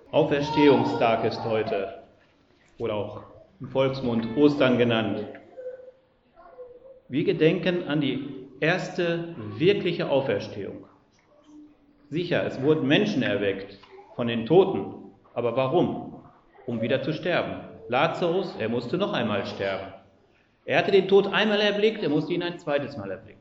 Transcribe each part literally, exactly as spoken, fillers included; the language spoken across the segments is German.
Auferstehungstag ist heute oder auch im Volksmund Ostern genannt. Wir gedenken an die erste wirkliche Auferstehung. Sicher, es wurden Menschen erweckt von den Toten, aber warum? Um wieder zu sterben. Lazarus, er musste noch einmal sterben. Er hatte den Tod einmal erblickt, er musste ihn ein zweites Mal erblicken.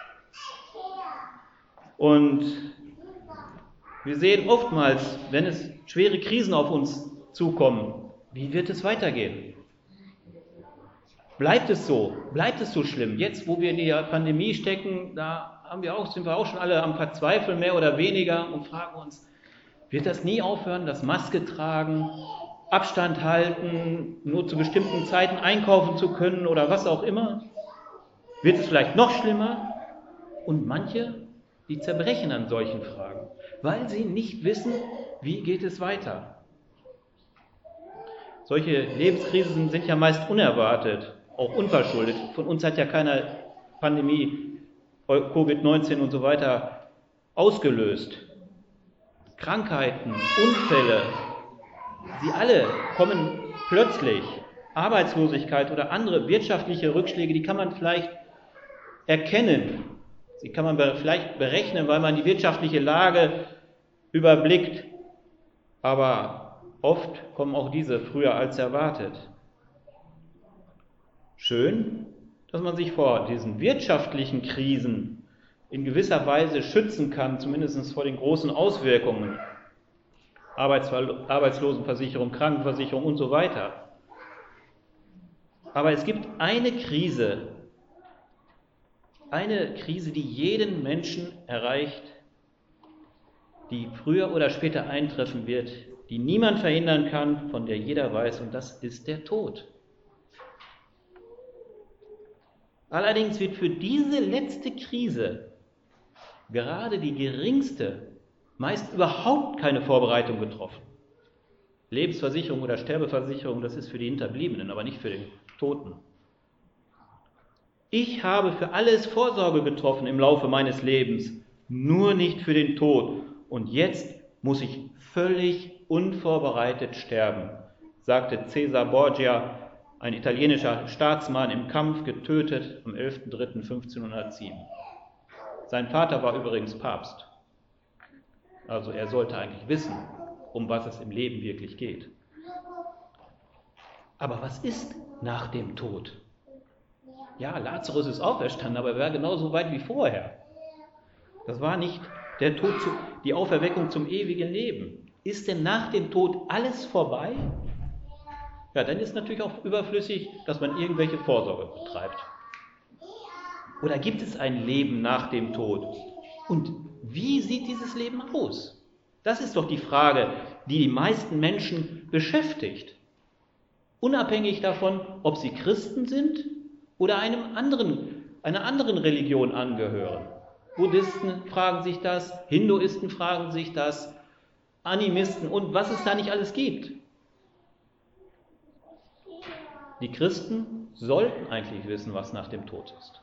Und wir sehen oftmals, wenn es schwere Krisen auf uns zukommen, wie wird es weitergehen? Bleibt es so? Bleibt es so schlimm? Jetzt, wo wir in der Pandemie stecken, da haben wir auch, sind wir auch schon alle am Verzweifeln, mehr oder weniger, und fragen uns, wird das nie aufhören, das Maske tragen, Abstand halten, nur zu bestimmten Zeiten einkaufen zu können oder was auch immer? Wird es vielleicht noch schlimmer? Und manche, die zerbrechen an solchen Fragen, weil sie nicht wissen, wie geht es weiter. Solche Lebenskrisen sind ja meist unerwartet, auch unverschuldet. Von uns hat ja keine Pandemie, Covid neunzehn und so weiter ausgelöst. Krankheiten, Unfälle, sie alle kommen plötzlich. Arbeitslosigkeit oder andere wirtschaftliche Rückschläge, die kann man vielleicht erkennen. Sie kann man vielleicht berechnen, weil man die wirtschaftliche Lage überblickt. Aber oft kommen auch diese früher als erwartet. Schön, dass man sich vor diesen wirtschaftlichen Krisen in gewisser Weise schützen kann, zumindest vor den großen Auswirkungen. Arbeitslosenversicherung, Krankenversicherung und so weiter. Aber es gibt eine Krise, eine Krise, die jeden Menschen erreicht, die früher oder später eintreffen wird, die niemand verhindern kann, von der jeder weiß, und das ist der Tod. Allerdings wird für diese letzte Krise gerade die geringste, meist überhaupt keine Vorbereitung getroffen. Lebensversicherung oder Sterbeversicherung, das ist für die Hinterbliebenen, aber nicht für den Toten. Ich habe für alles Vorsorge getroffen im Laufe meines Lebens, nur nicht für den Tod. Und jetzt muss ich völlig unvorbereitet sterben, sagte Cesar Borgia, ein italienischer Staatsmann im Kampf, getötet am elften dritten fünfzehnhundertsieben. Sein Vater war übrigens Papst. Also er sollte eigentlich wissen, um was es im Leben wirklich geht. Aber was ist nach dem Tod? Ja, Lazarus ist auferstanden, aber er war genauso weit wie vorher. Das war nicht der Tod, die Auferweckung zum ewigen Leben. Ist denn nach dem Tod alles vorbei? Ja, dann ist natürlich auch überflüssig, dass man irgendwelche Vorsorge betreibt. Oder gibt es ein Leben nach dem Tod? Und wie sieht dieses Leben aus? Das ist doch die Frage, die die meisten Menschen beschäftigt. Unabhängig davon, ob sie Christen sind oder einem anderen, einer anderen Religion angehören. Buddhisten fragen sich das, Hinduisten fragen sich das, Animisten und was es da nicht alles gibt. Die Christen sollten eigentlich wissen, was nach dem Tod ist.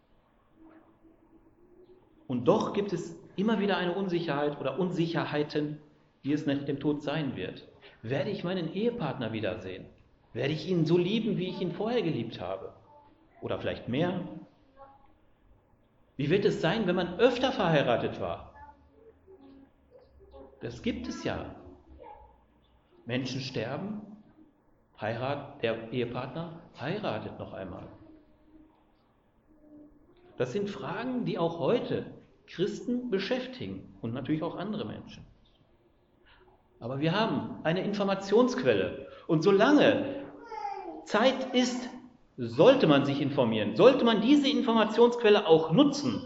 Und doch gibt es immer wieder eine Unsicherheit oder Unsicherheiten, wie es nach dem Tod sein wird. Werde ich meinen Ehepartner wiedersehen? Werde ich ihn so lieben, wie ich ihn vorher geliebt habe? Oder vielleicht mehr? Wie wird es sein, wenn man öfter verheiratet war? Das gibt es ja. Menschen sterben, heirat, der Ehepartner heiratet noch einmal. Das sind Fragen, die auch heute Christen beschäftigen und natürlich auch andere Menschen. Aber wir haben eine Informationsquelle und solange Zeit ist, sollte man sich informieren, sollte man diese Informationsquelle auch nutzen.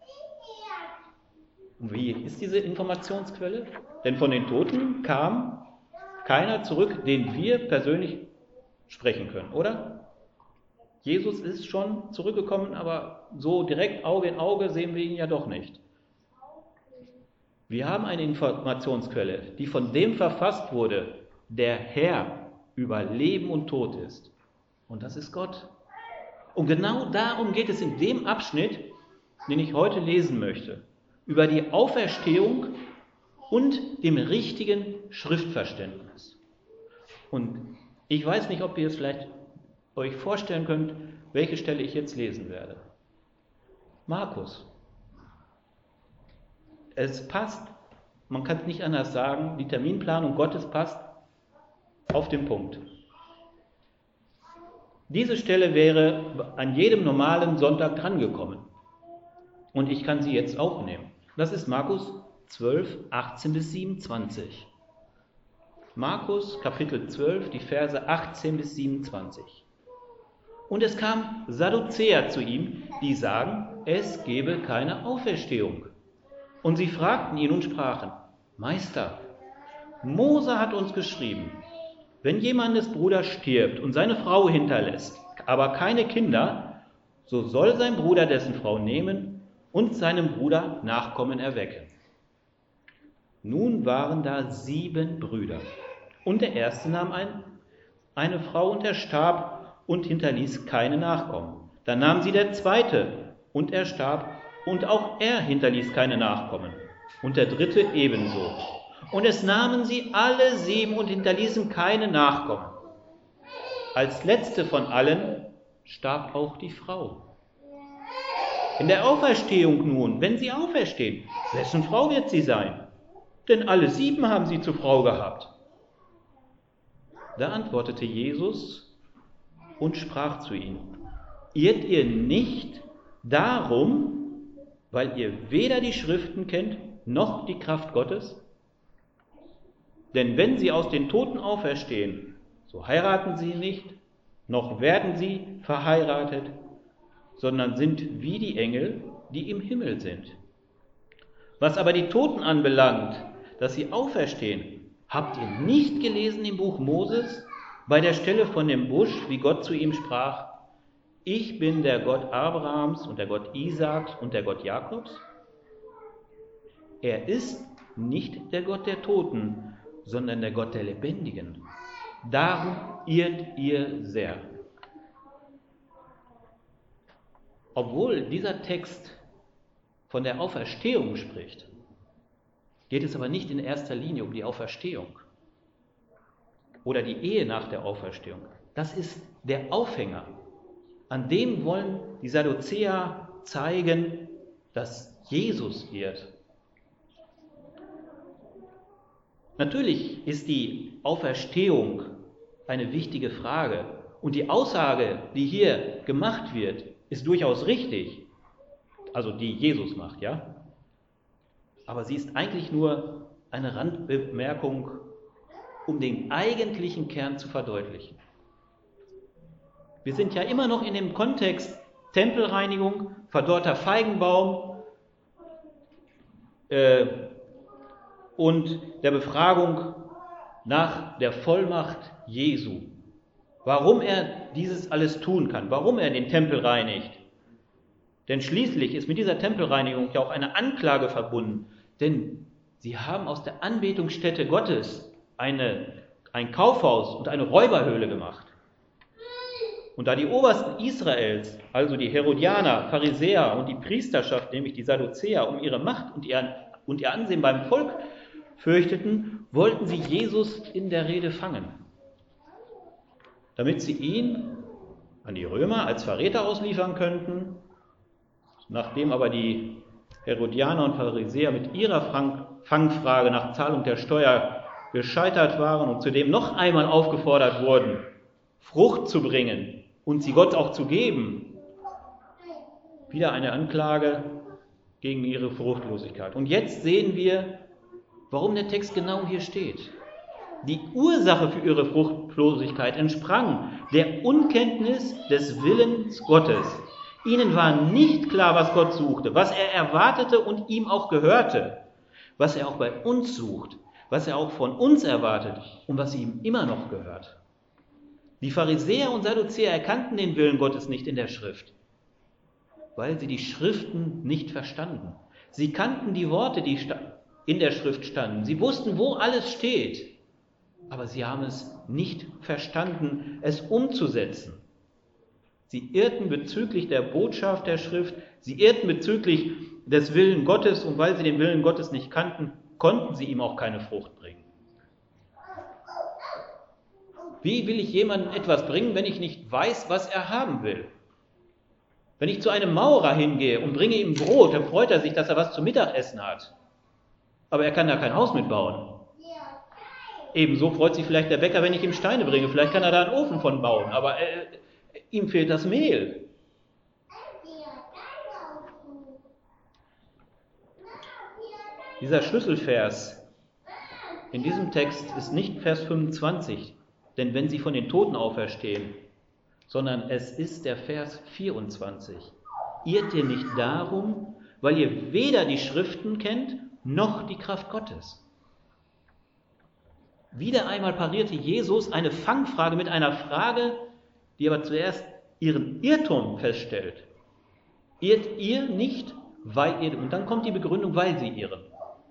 Und wie ist diese Informationsquelle? Denn von den Toten kam keiner zurück, den wir persönlich sprechen können, oder? Jesus ist schon zurückgekommen, aber so direkt Auge in Auge sehen wir ihn ja doch nicht. Wir haben eine Informationsquelle, die von dem verfasst wurde, der Herr über Leben und Tod ist. Und das ist Gott. Und genau darum geht es in dem Abschnitt, den ich heute lesen möchte. Über die Auferstehung und dem richtigen Schriftverständnis. Und ich weiß nicht, ob ihr es vielleicht euch vorstellen könnt, welche Stelle ich jetzt lesen werde. Markus. Es passt, man kann es nicht anders sagen, die Terminplanung Gottes passt auf den Punkt. Diese Stelle wäre an jedem normalen Sonntag drangekommen. Und ich kann sie jetzt aufnehmen. Das ist Markus zwölf, achtzehn bis siebenundzwanzig. Markus Kapitel zwölf, die Verse achtzehn bis siebenundzwanzig. Und es kamen Sadduzäer zu ihm, die sagen, es gebe keine Auferstehung. Und sie fragten ihn und sprachen, Meister, Mose hat uns geschrieben, wenn jemandes Bruder stirbt und seine Frau hinterlässt, aber keine Kinder, so soll sein Bruder dessen Frau nehmen und seinem Bruder Nachkommen erwecken. Nun waren da sieben Brüder, und der erste nahm ein, eine Frau und er starb und hinterließ keine Nachkommen. Dann nahm sie der zweite, und er starb, und auch er hinterließ keine Nachkommen. Und der dritte ebenso. Und es nahmen sie alle sieben und hinterließen keine Nachkommen. Als letzte von allen starb auch die Frau. In der Auferstehung nun, wenn sie auferstehen, wessen Frau wird sie sein? Denn alle sieben haben sie zur Frau gehabt. Da antwortete Jesus und sprach zu ihnen, irrt ihr nicht darum, weil ihr weder die Schriften kennt, noch die Kraft Gottes? Denn wenn sie aus den Toten auferstehen, so heiraten sie nicht, noch werden sie verheiratet, sondern sind wie die Engel, die im Himmel sind. Was aber die Toten anbelangt, dass sie auferstehen, habt ihr nicht gelesen im Buch Moses, bei der Stelle von dem Busch, wie Gott zu ihm sprach, ich bin der Gott Abrahams und der Gott Isaaks und der Gott Jakobs? Er ist nicht der Gott der Toten, sondern der Gott der Lebendigen. Darum irrt ihr sehr. Obwohl dieser Text von der Auferstehung spricht, geht es aber nicht in erster Linie um die Auferstehung oder die Ehe nach der Auferstehung. Das ist der Aufhänger. An dem wollen die Sadduzäer zeigen, dass Jesus irrt. Natürlich ist die Auferstehung eine wichtige Frage und die Aussage, die hier gemacht wird, ist durchaus richtig, also die Jesus macht, ja? Aber sie ist eigentlich nur eine Randbemerkung, um den eigentlichen Kern zu verdeutlichen. Wir sind ja immer noch in dem Kontext Tempelreinigung, verdorrter Feigenbaum äh, und der Befragung nach der Vollmacht Jesu. Warum er dieses alles tun kann, warum er den Tempel reinigt. Denn schließlich ist mit dieser Tempelreinigung ja auch eine Anklage verbunden, denn sie haben aus der Anbetungsstätte Gottes eine, ein Kaufhaus und eine Räuberhöhle gemacht. Und da die Obersten Israels, also die Herodianer, Pharisäer und die Priesterschaft, nämlich die Sadduzäer, um ihre Macht und ihr, und ihr Ansehen beim Volk fürchteten, wollten sie Jesus in der Rede fangen, damit sie ihn an die Römer als Verräter ausliefern könnten. Nachdem aber die Herodianer und Pharisäer mit ihrer Fangfrage nach Zahlung der Steuer gescheitert waren und zudem noch einmal aufgefordert wurden, Frucht zu bringen und sie Gott auch zu geben, wieder eine Anklage gegen ihre Fruchtlosigkeit. Und jetzt sehen wir, warum der Text genau hier steht. Die Ursache für ihre Fruchtlosigkeit entsprang der Unkenntnis des Willens Gottes. Ihnen war nicht klar, was Gott suchte, was er erwartete und ihm auch gehörte, was er auch bei uns sucht, was er auch von uns erwartet und was ihm immer noch gehört. Die Pharisäer und Sadduzäer erkannten den Willen Gottes nicht in der Schrift, weil sie die Schriften nicht verstanden. Sie kannten die Worte, die in der Schrift standen. Sie wussten, wo alles steht, aber sie haben es nicht verstanden, es umzusetzen. Sie irrten bezüglich der Botschaft der Schrift, sie irrten bezüglich des Willens Gottes und weil sie den Willen Gottes nicht kannten, konnten sie ihm auch keine Frucht bringen. Wie will ich jemandem etwas bringen, wenn ich nicht weiß, was er haben will? Wenn ich zu einem Maurer hingehe und bringe ihm Brot, dann freut er sich, dass er was zum Mittagessen hat. Aber er kann da kein Haus mitbauen. Ebenso freut sich vielleicht der Bäcker, wenn ich ihm Steine bringe. Vielleicht kann er da einen Ofen von bauen, aber äh, ihm fehlt das Mehl. Dieser Schlüsselvers in diesem Text ist nicht Vers fünfundzwanzig, denn wenn sie von den Toten auferstehen, sondern es ist der Vers vierundzwanzig. Irrt ihr nicht darum, weil ihr weder die Schriften kennt, noch die Kraft Gottes? Wieder einmal parierte Jesus eine Fangfrage mit einer Frage, die aber zuerst ihren Irrtum feststellt. Irrt ihr nicht, weil ihr, und dann kommt die Begründung, weil sie irren.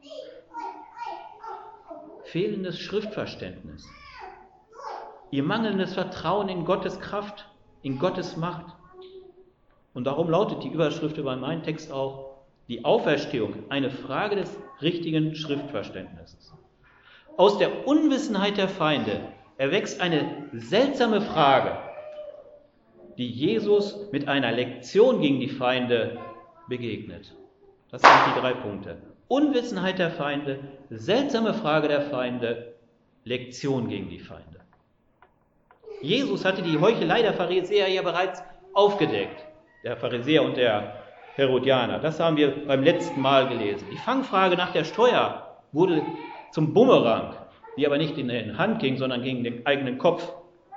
Fehlendes Schriftverständnis. Ihr mangelndes Vertrauen in Gottes Kraft, in Gottes Macht. Und darum lautet die Überschrift über meinen Text auch, die Auferstehung, eine Frage des richtigen Schriftverständnisses. Aus der Unwissenheit der Feinde erwächst eine seltsame Frage, die Jesus mit einer Lektion gegen die Feinde begegnet. Das sind die drei Punkte. Unwissenheit der Feinde, seltsame Frage der Feinde, Lektion gegen die Feinde. Jesus hatte die Heuchelei der Pharisäer ja bereits aufgedeckt, der Pharisäer und der Herodianer. Das haben wir beim letzten Mal gelesen. Die Fangfrage nach der Steuer wurde zum Bumerang, die aber nicht in die Hand ging, sondern gegen den eigenen Kopf.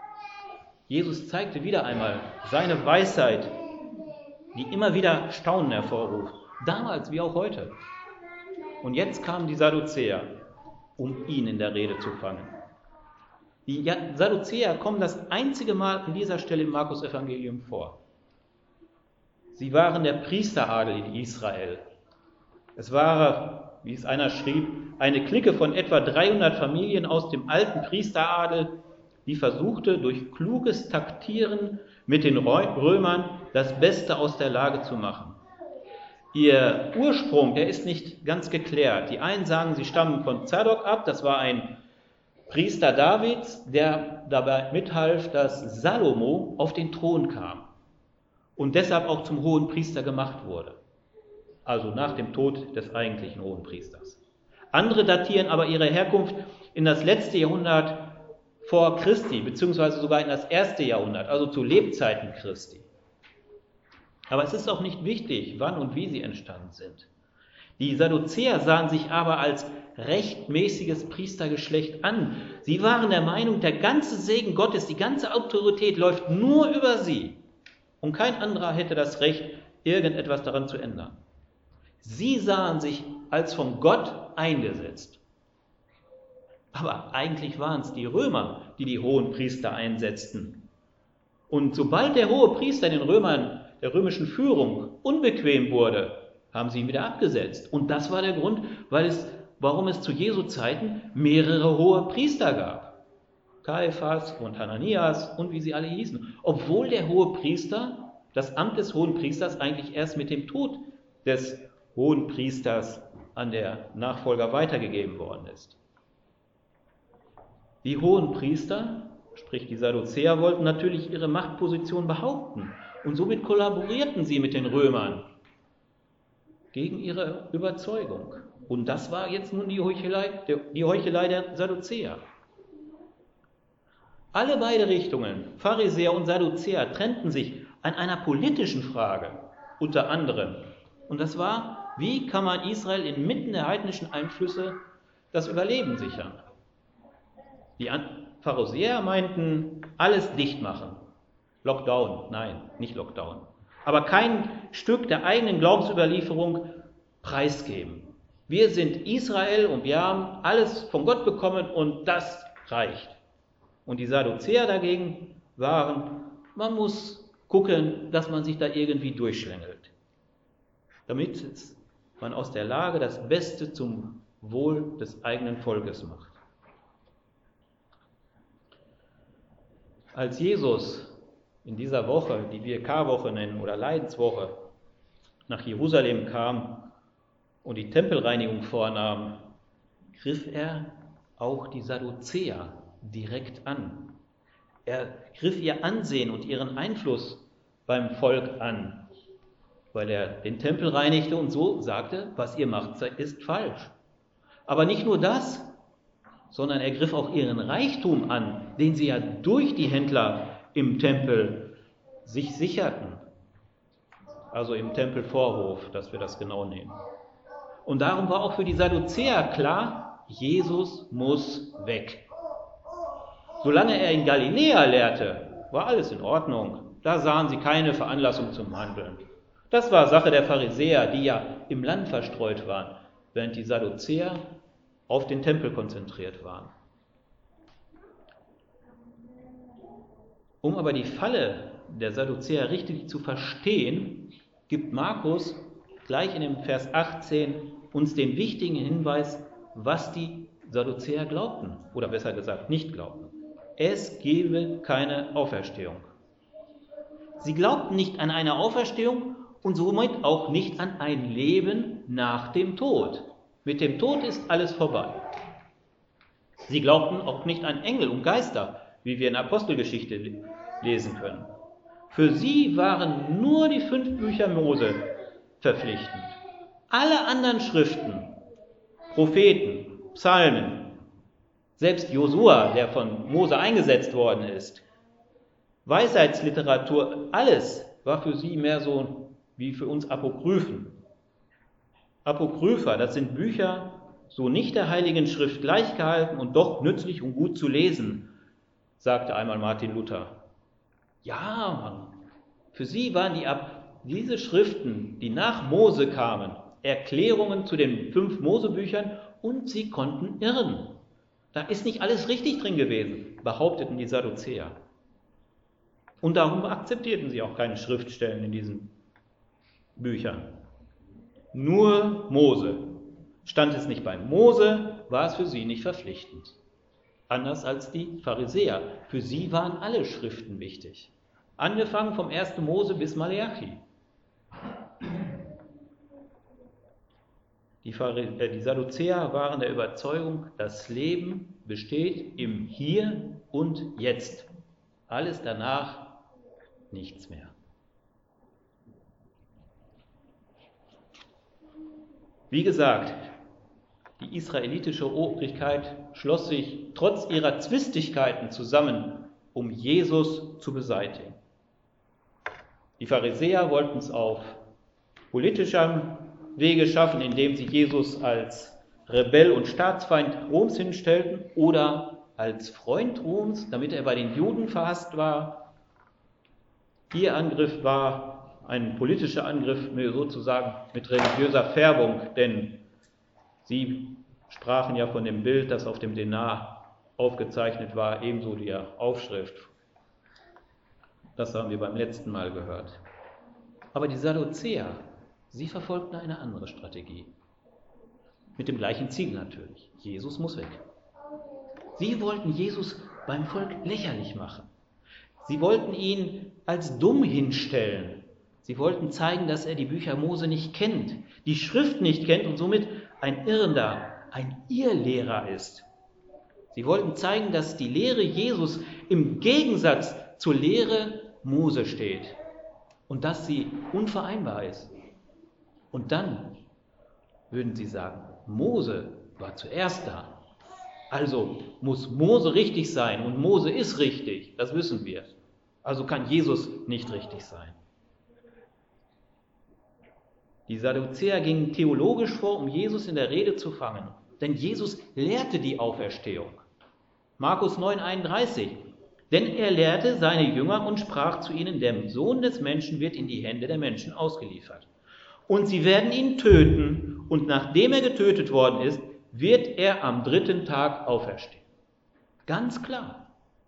Jesus zeigte wieder einmal seine Weisheit, die immer wieder Staunen hervorruft, damals wie auch heute. Und jetzt kamen die Sadduzäer, um ihn in der Rede zu fangen. Die Sadduzäer kommen das einzige Mal an dieser Stelle im Markus-Evangelium vor. Sie waren der Priesteradel in Israel. Es war, wie es einer schrieb, eine Clique von etwa dreihundert Familien aus dem alten Priesteradel, die versuchte, durch kluges Taktieren mit den Römern das Beste aus der Lage zu machen. Ihr Ursprung, der ist nicht ganz geklärt. Die einen sagen, sie stammen von Zadok ab, das war ein Priester Davids, der dabei mithalf, dass Salomo auf den Thron kam und deshalb auch zum hohen Priester gemacht wurde, also nach dem Tod des eigentlichen hohen Priesters. Andere datieren aber ihre Herkunft in das letzte Jahrhundert vor Christi, beziehungsweise sogar in das erste Jahrhundert, also zu Lebzeiten Christi. Aber es ist auch nicht wichtig, wann und wie sie entstanden sind. Die Sadduzäer sahen sich aber als rechtmäßiges Priestergeschlecht an. Sie waren der Meinung, der ganze Segen Gottes, die ganze Autorität läuft nur über sie. Und kein anderer hätte das Recht, irgendetwas daran zu ändern. Sie sahen sich als von Gott eingesetzt. Aber eigentlich waren es die Römer, die die hohen Priester einsetzten. Und sobald der hohe Priester den Römern, der römischen Führung, unbequem wurde, haben sie ihn wieder abgesetzt. Und das war der Grund, weil es, warum es zu Jesu Zeiten mehrere hohe Priester gab. Kaiphas und Hananias und wie sie alle hießen. Obwohl der hohe Priester, das Amt des hohen Priesters eigentlich erst mit dem Tod des hohen Priesters an der Nachfolger weitergegeben worden ist. Die hohen Priester, sprich die Sadduzäer, wollten natürlich ihre Machtposition behaupten und somit kollaborierten sie mit den Römern gegen ihre Überzeugung. Und das war jetzt nun die Heuchelei, die Heuchelei der Sadduzäer. Alle beide Richtungen, Pharisäer und Sadduzäer, trennten sich an einer politischen Frage, unter anderem. Und das war, wie kann man Israel inmitten der heidnischen Einflüsse das Überleben sichern? Die Pharisäer meinten, alles dicht machen. Lockdown, nein, nicht Lockdown. Aber kein Stück der eigenen Glaubensüberlieferung preisgeben. Wir sind Israel und wir haben alles von Gott bekommen und das reicht. Und die Sadduzäer dagegen waren, man muss gucken, dass man sich da irgendwie durchschlängelt, damit man aus der Lage das Beste zum Wohl des eigenen Volkes macht. Als Jesus in dieser Woche, die wir Karwoche nennen oder Leidenswoche, nach Jerusalem kam und die Tempelreinigung vornahm, griff er auch die Sadduzäer direkt an. Er griff ihr Ansehen und ihren Einfluss beim Volk an, weil er den Tempel reinigte und so sagte, was ihr macht, ist falsch. Aber nicht nur das, sondern er griff auch ihren Reichtum an, den sie ja durch die Händler im Tempel sich sicherten. Also im Tempelvorhof, dass wir das genau nehmen. Und darum war auch für die Sadduzäer klar, Jesus muss weg. Solange er in Galiläa lehrte, war alles in Ordnung. Da sahen sie keine Veranlassung zum Handeln. Das war Sache der Pharisäer, die ja im Land verstreut waren, während die Sadduzäer auf den Tempel konzentriert waren. Um aber die Falle der Sadduzäer richtig zu verstehen, gibt Markus gleich in dem Vers achtzehn uns den wichtigen Hinweis, was die Sadduzäer glaubten, oder besser gesagt nicht glaubten. Es gebe keine Auferstehung. Sie glaubten nicht an eine Auferstehung und somit auch nicht an ein Leben nach dem Tod. Mit dem Tod ist alles vorbei. Sie glaubten auch nicht an Engel und Geister, wie wir in der Apostelgeschichte lesen können. Für sie waren nur die fünf Bücher Mose verpflichtend. Alle anderen Schriften, Propheten, Psalmen, selbst Josua, der von Mose eingesetzt worden ist, Weisheitsliteratur, alles war für sie mehr so wie für uns Apokryphen. Apokrypha, das sind Bücher, so nicht der Heiligen Schrift gleichgehalten und doch nützlich und gut zu lesen, sagte einmal Martin Luther. Ja, Mann, für sie waren die, diese Schriften, die nach Mose kamen, Erklärungen zu den fünf Mosebüchern und sie konnten irren. Da ist nicht alles richtig drin gewesen, behaupteten die Sadduzäer. Und darum akzeptierten sie auch keine Schriftstellen in diesen Büchern. Nur Mose. Stand es nicht bei Mose, war es für sie nicht verpflichtend. Anders als die Pharisäer. Für sie waren alle Schriften wichtig. Angefangen vom ersten Mose bis Maleachi. Die, äh, die Sadduzäer waren der Überzeugung, das Leben besteht im Hier und Jetzt. Alles danach nichts mehr. Wie gesagt, die israelitische Obrigkeit schloss sich trotz ihrer Zwistigkeiten zusammen, um Jesus zu beseitigen. Die Pharisäer wollten es auf politischem Wege schaffen, indem sie Jesus als Rebell und Staatsfeind Roms hinstellten oder als Freund Roms, damit er bei den Juden verhasst war. Ihr Angriff war ein politischer Angriff, sozusagen mit religiöser Färbung, denn sie sprachen ja von dem Bild, das auf dem Denar aufgezeichnet war, ebenso die Aufschrift. Das haben wir beim letzten Mal gehört. Aber die Sadduzäer, sie verfolgten eine andere Strategie. Mit dem gleichen Ziel natürlich. Jesus muss weg. Sie wollten Jesus beim Volk lächerlich machen. Sie wollten ihn als dumm hinstellen. Sie wollten zeigen, dass er die Bücher Mose nicht kennt, die Schrift nicht kennt und somit ein Irrender, ein Irrlehrer ist. Sie wollten zeigen, dass die Lehre Jesus im Gegensatz zur Lehre Mose steht und dass sie unvereinbar ist. Und dann würden sie sagen, Mose war zuerst da. Also muss Mose richtig sein und Mose ist richtig, das wissen wir. Also kann Jesus nicht richtig sein. Die Sadduzäer gingen theologisch vor, um Jesus in der Rede zu fangen. Denn Jesus lehrte die Auferstehung. Markus neun einunddreißig. Denn er lehrte seine Jünger und sprach zu ihnen, der Sohn des Menschen wird in die Hände der Menschen ausgeliefert. Und sie werden ihn töten, und nachdem er getötet worden ist, wird er am dritten Tag auferstehen. Ganz klar.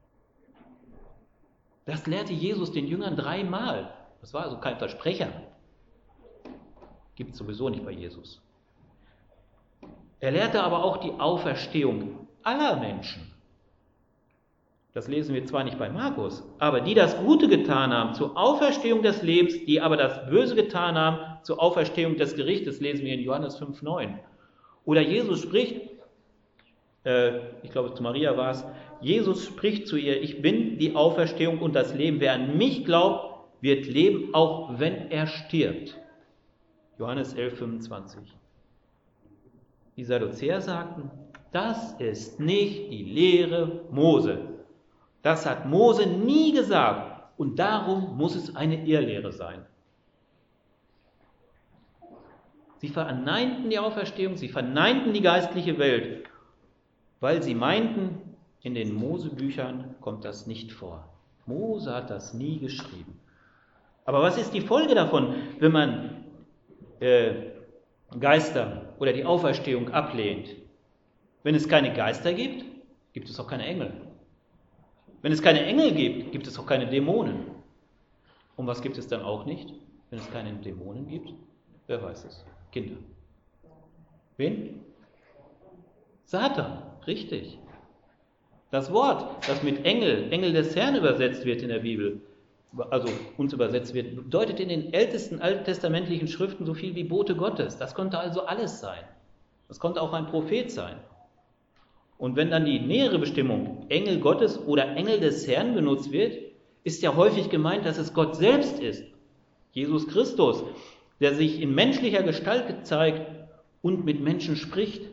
Das lehrte Jesus den Jüngern dreimal. Das war also kein Versprecher. Gibt es sowieso nicht bei Jesus. Er lehrte aber auch die Auferstehung aller Menschen. Das lesen wir zwar nicht bei Markus, aber die das Gute getan haben zur Auferstehung des Lebens, die aber das Böse getan haben zur Auferstehung des Gerichtes, lesen wir in Johannes fünf neun. Oder Jesus spricht, äh, ich glaube zu Maria war es, Jesus spricht zu ihr, ich bin die Auferstehung und das Leben. Wer an mich glaubt, wird leben, auch wenn er stirbt. Johannes elf, fünfundzwanzig. Die Sadduzäer sagten, das ist nicht die Lehre Mose. Das hat Mose nie gesagt und darum muss es eine Irrlehre sein. Sie verneinten die Auferstehung, sie verneinten die geistliche Welt, weil sie meinten, in den Mosebüchern kommt das nicht vor. Mose hat das nie geschrieben. Aber was ist die Folge davon, wenn man äh, Geister oder die Auferstehung ablehnt? Wenn es keine Geister gibt, gibt es auch keine Engel. Wenn es keine Engel gibt, gibt es auch keine Dämonen. Und was gibt es dann auch nicht, wenn es keine Dämonen gibt? Wer weiß es? Kinder. Wen? Satan, richtig. Das Wort, das mit Engel, Engel des Herrn übersetzt wird in der Bibel, also uns übersetzt wird, bedeutet in den ältesten alttestamentlichen Schriften so viel wie Bote Gottes. Das konnte also alles sein. Das konnte auch ein Prophet sein. Und wenn dann die nähere Bestimmung Engel Gottes oder Engel des Herrn benutzt wird, ist ja häufig gemeint, dass es Gott selbst ist, Jesus Christus, der sich in menschlicher Gestalt zeigt und mit Menschen spricht.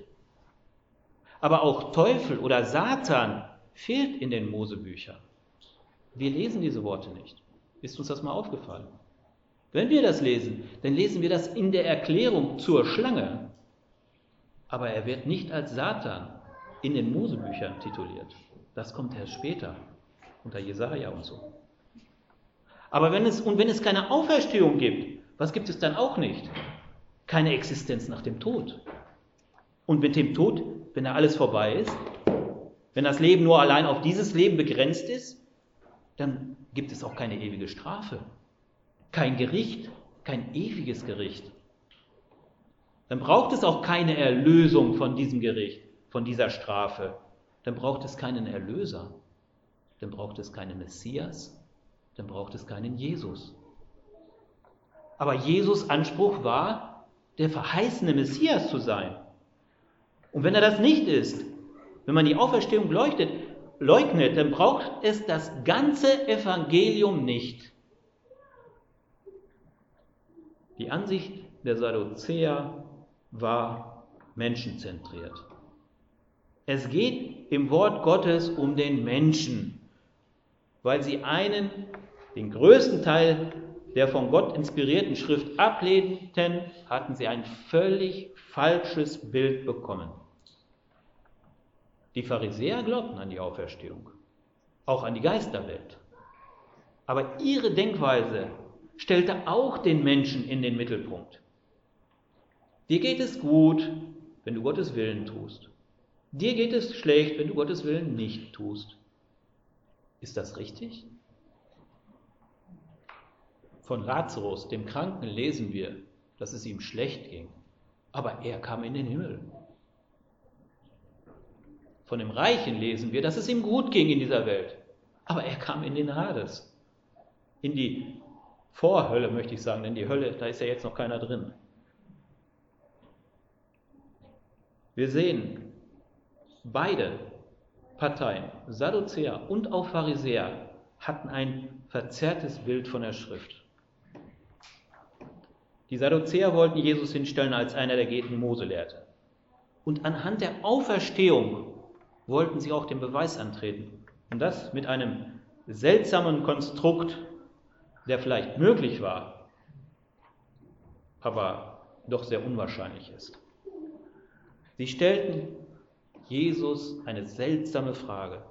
Aber auch Teufel oder Satan fehlt in den Mosebüchern. Wir lesen diese Worte nicht. Ist uns das mal aufgefallen? Wenn wir das lesen, dann lesen wir das in der Erklärung zur Schlange. Aber er wird nicht als Satan in den Mosebüchern tituliert. Das kommt erst später, unter Jesaja und so. Aber wenn es, und wenn es keine Auferstehung gibt, was gibt es dann auch nicht? Keine Existenz nach dem Tod. Und mit dem Tod, wenn da alles vorbei ist, wenn das Leben nur allein auf dieses Leben begrenzt ist, dann gibt es auch keine ewige Strafe, kein Gericht, kein ewiges Gericht. Dann braucht es auch keine Erlösung von diesem Gericht, von dieser Strafe. Dann braucht es keinen Erlöser, dann braucht es keinen Messias, dann braucht es keinen Jesus. Aber Jesus' Anspruch war, der verheißene Messias zu sein. Und wenn er das nicht ist, wenn man die Auferstehung leuchtet, leugnet, dann braucht es das ganze Evangelium nicht. Die Ansicht der Sadduzäer war menschenzentriert. Es geht im Wort Gottes um den Menschen, weil sie einen, den größten Teil der von Gott inspirierten Schrift ablehnten, hatten sie ein völlig falsches Bild bekommen. Die Pharisäer glaubten an die Auferstehung, auch an die Geisterwelt. Aber ihre Denkweise stellte auch den Menschen in den Mittelpunkt. Dir geht es gut, wenn du Gottes Willen tust. Dir geht es schlecht, wenn du Gottes Willen nicht tust. Ist das richtig? Von Lazarus, dem Kranken, lesen wir, dass es ihm schlecht ging, aber er kam in den Himmel. Von dem Reichen lesen wir, dass es ihm gut ging in dieser Welt, aber er kam in den Hades, in die Vorhölle, möchte ich sagen, denn die Hölle, da ist ja jetzt noch keiner drin. Wir sehen, beide Parteien, Sadduzäer und auch Pharisäer, hatten ein verzerrtes Bild von der Schrift. Die Sadduzäer wollten Jesus hinstellen als einer, der gegen Mose lehrte. Und anhand der Auferstehung wollten sie auch den Beweis antreten. Und das mit einem seltsamen Konstrukt, der vielleicht möglich war, aber doch sehr unwahrscheinlich ist. Sie stellten Jesus eine seltsame Frage.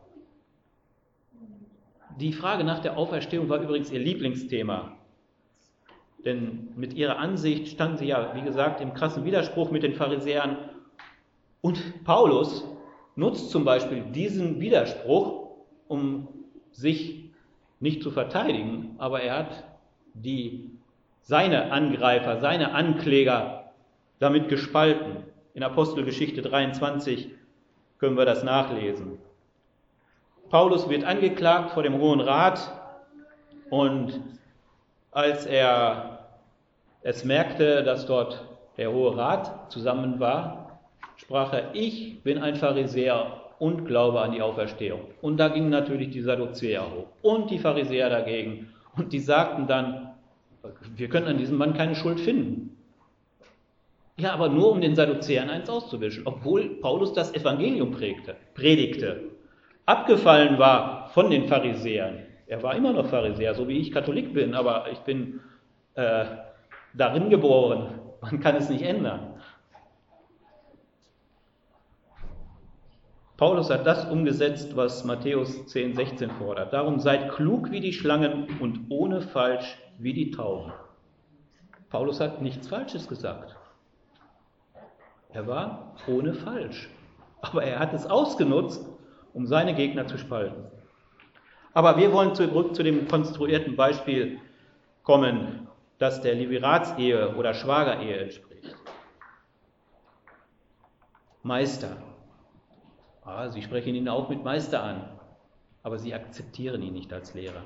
Die Frage nach der Auferstehung war übrigens ihr Lieblingsthema. Denn mit ihrer Ansicht standen sie ja, wie gesagt, im krassen Widerspruch mit den Pharisäern. Und Paulus nutzt zum Beispiel diesen Widerspruch, um sich nicht zu verteidigen, aber er hat die, seine Angreifer, seine Ankläger damit gespalten. In Apostelgeschichte dreiundzwanzig können wir das nachlesen. Paulus wird angeklagt vor dem Hohen Rat und als er es merkte, dass dort der Hohe Rat zusammen war, sprach er, ich bin ein Pharisäer und glaube an die Auferstehung. Und da gingen natürlich die Sadduzäer hoch und die Pharisäer dagegen. Und die sagten dann, wir können an diesem Mann keine Schuld finden. Ja, aber nur um den Sadduzäern eins auszuwischen, obwohl Paulus das Evangelium prägte, predigte. Abgefallen war von den Pharisäern. Er war immer noch Pharisäer, so wie ich Katholik bin, aber ich bin äh, darin geboren. Man kann es nicht ändern. Paulus hat das umgesetzt, was Matthäus zehn, sechzehn fordert. Darum seid klug wie die Schlangen und ohne Falsch wie die Tauben. Paulus hat nichts Falsches gesagt. Er war ohne Falsch. Aber er hat es ausgenutzt, um seine Gegner zu spalten. Aber wir wollen zurück zu dem konstruierten Beispiel kommen, das der Leviratsehe oder Schwagerehe entspricht. Meister. Ah, sie sprechen ihn auch mit Meister an, aber sie akzeptieren ihn nicht als Lehrer.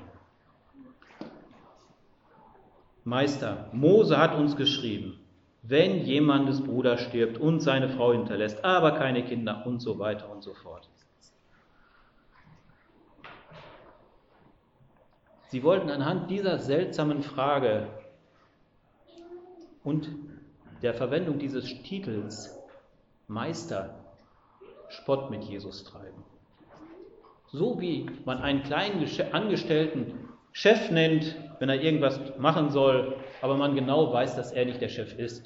Meister, Mose hat uns geschrieben, wenn jemandes Bruder stirbt und seine Frau hinterlässt, aber keine Kinder und so weiter und so fort. Sie wollten anhand dieser seltsamen Frage und der Verwendung dieses Titels Meister Spott mit Jesus treiben. So wie man einen kleinen Angestellten Chef nennt, wenn er irgendwas machen soll, aber man genau weiß, dass er nicht der Chef ist.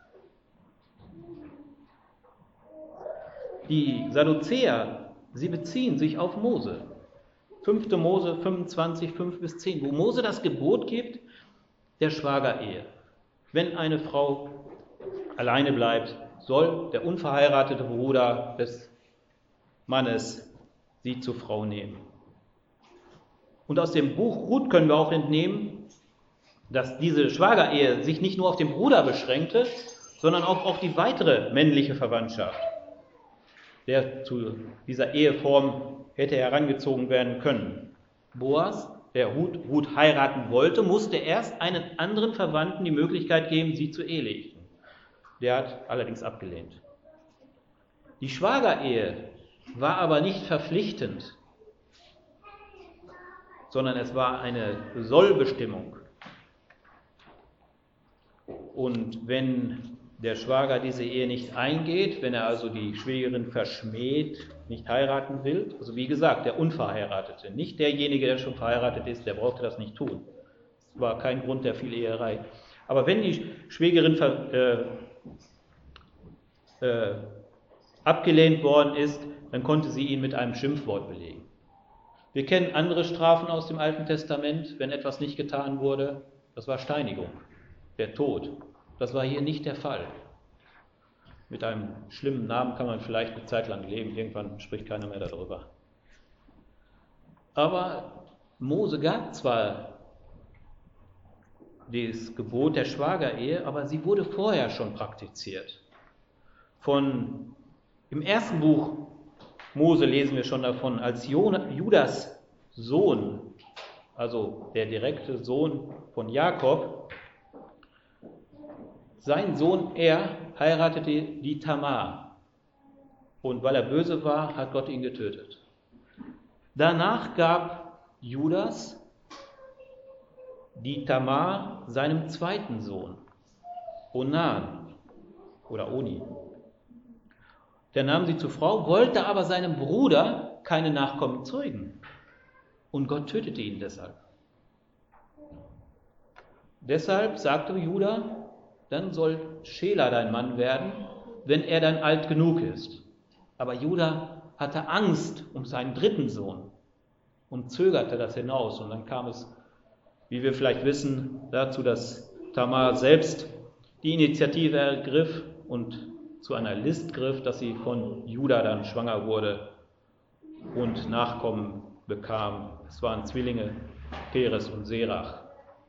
Die Sadduzäer, sie beziehen sich auf Mose. fünfte Mose fünfundzwanzig, fünf bis zehn, wo Mose das Gebot gibt der Schwagerehe. Wenn eine Frau alleine bleibt, soll der unverheiratete Bruder des Mannes sie zur Frau nehmen. Und aus dem Buch Ruth können wir auch entnehmen, dass diese Schwagerehe sich nicht nur auf den Bruder beschränkte, sondern auch auf die weitere männliche Verwandtschaft, der zu dieser Eheform hätte herangezogen werden können. Boas, der Ruth, Ruth heiraten wollte, musste erst einen anderen Verwandten die Möglichkeit geben, sie zu ehelichten. Der hat allerdings abgelehnt. Die Schwagerehe war aber nicht verpflichtend, sondern es war eine Sollbestimmung. Und wenn der Schwager diese Ehe nicht eingeht, wenn er also die Schwägerin verschmäht, nicht heiraten will, also wie gesagt, der Unverheiratete, nicht derjenige, der schon verheiratet ist, der brauchte das nicht tun. Das war kein Grund der Vieleherei. Aber wenn die Schwägerin ver, äh, äh, abgelehnt worden ist, dann konnte sie ihn mit einem Schimpfwort belegen. Wir kennen andere Strafen aus dem Alten Testament, wenn etwas nicht getan wurde. Das war Steinigung, der Tod. Das war hier nicht der Fall. Mit einem schlimmen Namen kann man vielleicht eine Zeit lang leben, irgendwann spricht keiner mehr darüber. Aber Mose gab zwar das Gebot der Schwagerehe, aber sie wurde vorher schon praktiziert. Von, im ersten Buch Mose lesen wir schon davon, als Judas Sohn, also der direkte Sohn von Jakob, sein Sohn er heiratete die Tamar. Und weil er böse war, hat Gott ihn getötet. Danach gab Judas die Tamar seinem zweiten Sohn, Onan oder Oni. Der nahm sie zur Frau, wollte aber seinem Bruder keine Nachkommen zeugen. Und Gott tötete ihn deshalb. Deshalb sagte Judah, dann soll Schela dein Mann werden, wenn er dann alt genug ist. Aber Judah hatte Angst um seinen dritten Sohn und zögerte das hinaus. Und dann kam es, wie wir vielleicht wissen, dazu, dass Tamar selbst die Initiative ergriff und zu einer List griff, dass sie von Judah dann schwanger wurde und Nachkommen bekam. Es waren Zwillinge, Peres und Serach.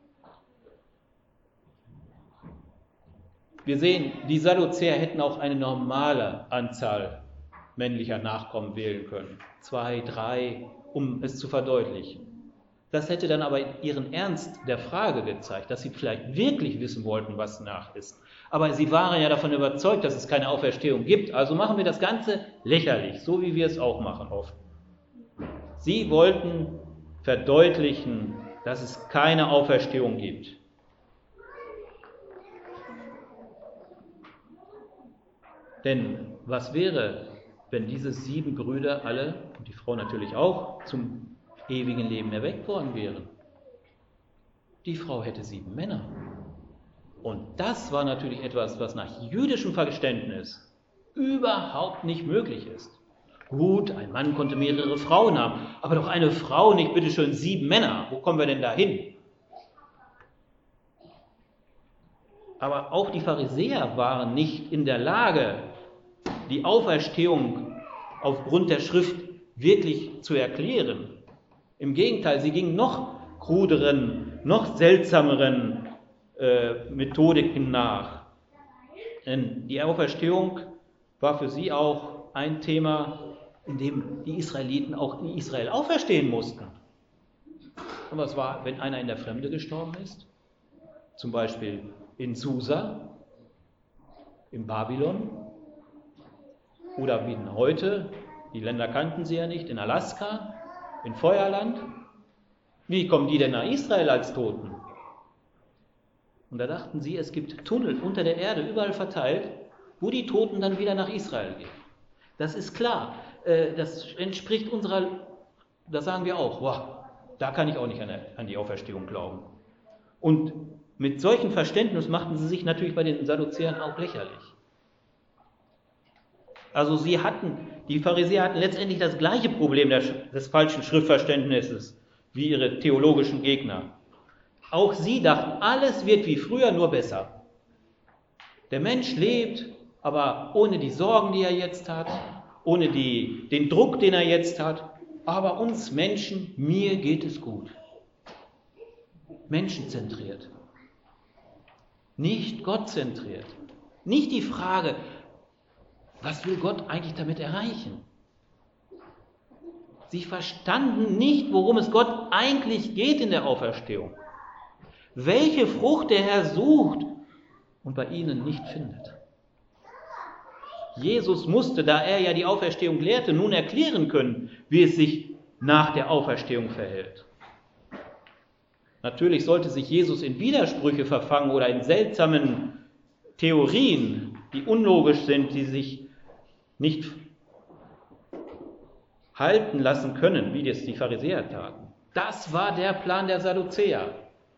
Wir sehen, die Sadduzäer hätten auch eine normale Anzahl männlicher Nachkommen wählen können. Zwei, drei, um es zu verdeutlichen. Das hätte dann aber ihren Ernst der Frage gezeigt, dass sie vielleicht wirklich wissen wollten, was nach ist. Aber sie waren ja davon überzeugt, dass es keine Auferstehung gibt. Also machen wir das Ganze lächerlich, so wie wir es auch machen oft. Sie wollten verdeutlichen, dass es keine Auferstehung gibt. Denn was wäre, wenn diese sieben Brüder alle, und die Frau natürlich auch, zum ewigen Leben erweckt worden wären? Die Frau hätte sieben Männer. Und das war natürlich etwas, was nach jüdischem Verständnis überhaupt nicht möglich ist. Gut, ein Mann konnte mehrere Frauen haben, aber doch eine Frau nicht, bitteschön, sieben Männer. Wo kommen wir denn da hin? Aber auch die Pharisäer waren nicht in der Lage, die Auferstehung aufgrund der Schrift wirklich zu erklären. Im Gegenteil, sie gingen noch kruderen, noch seltsameren äh, Methodiken nach. Denn die Auferstehung war für sie auch ein Thema, in dem die Israeliten auch in Israel auferstehen mussten. Und was war, wenn einer in der Fremde gestorben ist? Zum Beispiel in Susa, in Babylon oder wie heute, die Länder kannten sie ja nicht, in Alaska, in Feuerland. Wie kommen die denn nach Israel als Toten? Und da dachten sie, es gibt Tunnel unter der Erde, überall verteilt, wo die Toten dann wieder nach Israel gehen. Das ist klar, das entspricht unserer, das sagen wir auch, wow, da kann ich auch nicht an die Auferstehung glauben. Und mit solchem Verständnis machten sie sich natürlich bei den Sadduzäern auch lächerlich. Also sie hatten, die Pharisäer hatten letztendlich das gleiche Problem des falschen Schriftverständnisses wie ihre theologischen Gegner. Auch sie dachten, alles wird wie früher, nur besser. Der Mensch lebt, aber ohne die Sorgen, die er jetzt hat, ohne die, den Druck, den er jetzt hat. Aber uns Menschen, mir geht es gut. Menschenzentriert. Nicht gottzentriert. Nicht die Frage, was will Gott eigentlich damit erreichen? Sie verstanden nicht, worum es Gott eigentlich geht in der Auferstehung. Welche Frucht der Herr sucht und bei ihnen nicht findet. Jesus musste, da er ja die Auferstehung lehrte, nun erklären können, wie es sich nach der Auferstehung verhält. Natürlich sollte sich Jesus in Widersprüche verfangen oder in seltsamen Theorien, die unlogisch sind, die sich nicht halten lassen können, wie das die Pharisäer taten. Das war der Plan der Sadduzäer.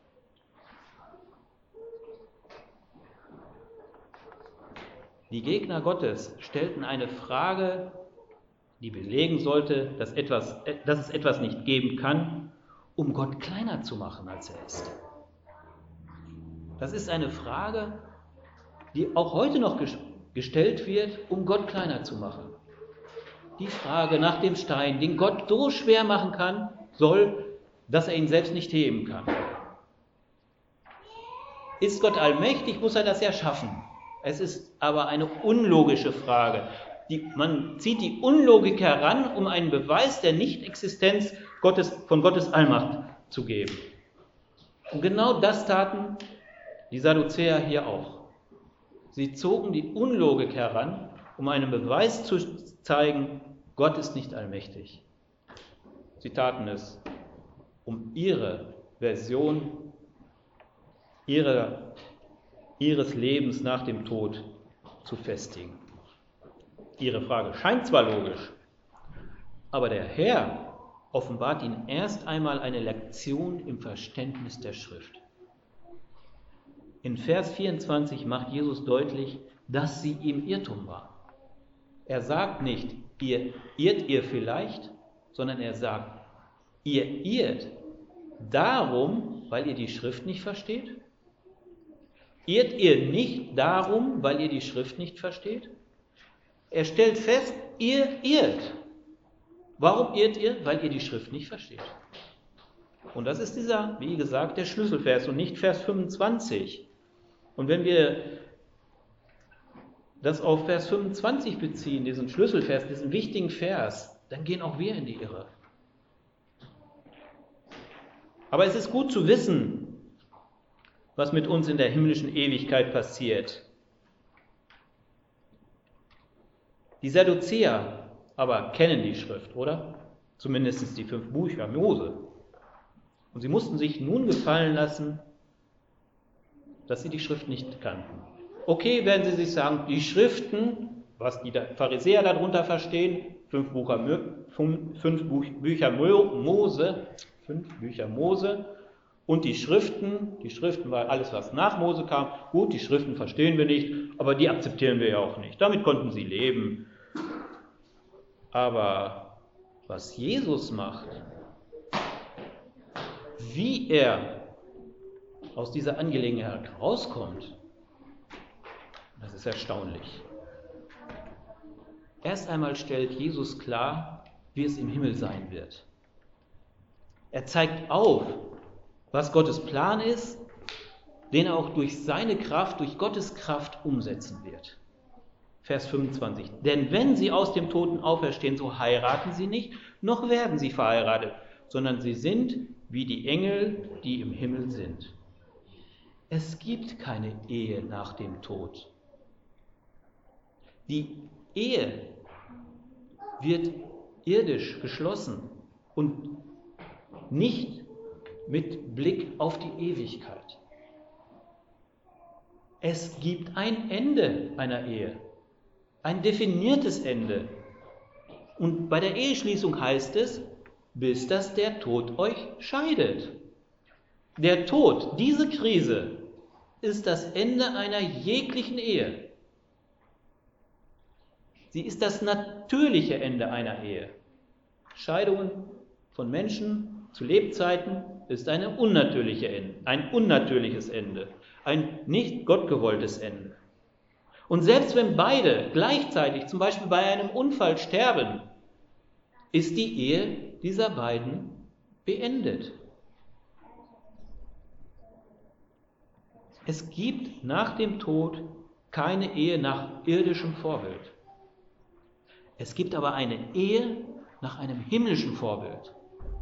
Die Gegner Gottes stellten eine Frage, die belegen sollte, dass, etwas, dass es etwas nicht geben kann, um Gott kleiner zu machen, als er ist. Das ist eine Frage, die auch heute noch gestellt wird, um Gott kleiner zu machen. Die Frage nach dem Stein, den Gott so schwer machen kann, soll, dass er ihn selbst nicht heben kann. Ist Gott allmächtig, muss er das ja schaffen. Es ist aber eine unlogische Frage. Die, man zieht die Unlogik heran, um einen Beweis der Nichtexistenz Gottes, von Gottes Allmacht zu geben. Und genau das taten die Sadduzäer hier auch. Sie zogen die Unlogik heran, um einen Beweis zu zeigen, Gott ist nicht allmächtig. Sie taten es, um ihre Version ihrer, ihres Lebens nach dem Tod zu festigen. Ihre Frage scheint zwar logisch, aber der Herr offenbart ihnen erst einmal eine Lektion im Verständnis der Schrift. In Vers vierundzwanzig macht Jesus deutlich, dass sie im Irrtum war. Er sagt nicht, ihr irrt ihr vielleicht, sondern er sagt, ihr irrt darum, weil ihr die Schrift nicht versteht? Irrt ihr nicht darum, weil ihr die Schrift nicht versteht? Er stellt fest, ihr irrt. Warum irrt ihr? Weil ihr die Schrift nicht versteht. Und das ist dieser, wie gesagt, der Schlüsselvers und nicht Vers fünfundzwanzig. Und wenn wir das auf Vers fünfundzwanzig beziehen, diesen Schlüsselvers, diesen wichtigen Vers, dann gehen auch wir in die Irre. Aber es ist gut zu wissen, was mit uns in der himmlischen Ewigkeit passiert. Die Sadduzäer aber kennen die Schrift, oder? Zumindest die fünf Bücher Mose. Und sie mussten sich nun gefallen lassen, dass sie die Schrift nicht kannten. Okay, werden sie sich sagen, die Schriften, was die Pharisäer darunter verstehen, fünf Bücher, fünf Bücher Mose, fünf Bücher Mose und die Schriften, die Schriften war alles, was nach Mose kam. Gut, die Schriften verstehen wir nicht, aber die akzeptieren wir ja auch nicht. Damit konnten sie leben. Aber was Jesus macht, wie er aus dieser Angelegenheit rauskommt, das ist erstaunlich. Erst einmal stellt Jesus klar, wie es im Himmel sein wird. Er zeigt auf, was Gottes Plan ist, den er auch durch seine Kraft, durch Gottes Kraft umsetzen wird. Vers fünfundzwanzig. Denn wenn sie aus dem Toten auferstehen, so heiraten sie nicht, noch werden sie verheiratet, sondern sie sind wie die Engel, die im Himmel sind. Es gibt keine Ehe nach dem Tod. Die Ehe wird irdisch geschlossen und nicht mit Blick auf die Ewigkeit. Es gibt ein Ende einer Ehe, ein definiertes Ende. Und bei der Eheschließung heißt es, bis dass der Tod euch scheidet. Der Tod, diese Krise, ist das Ende einer jeglichen Ehe. Sie ist das natürliche Ende einer Ehe. Scheidungen von Menschen zu Lebzeiten ist eine unnatürliche Ende, ein unnatürliches Ende, ein nicht gottgewolltes Ende. Und selbst wenn beide gleichzeitig, zum Beispiel bei einem Unfall, sterben, ist die Ehe dieser beiden beendet. Es gibt nach dem Tod keine Ehe nach irdischem Vorbild. Es gibt aber eine Ehe nach einem himmlischen Vorbild.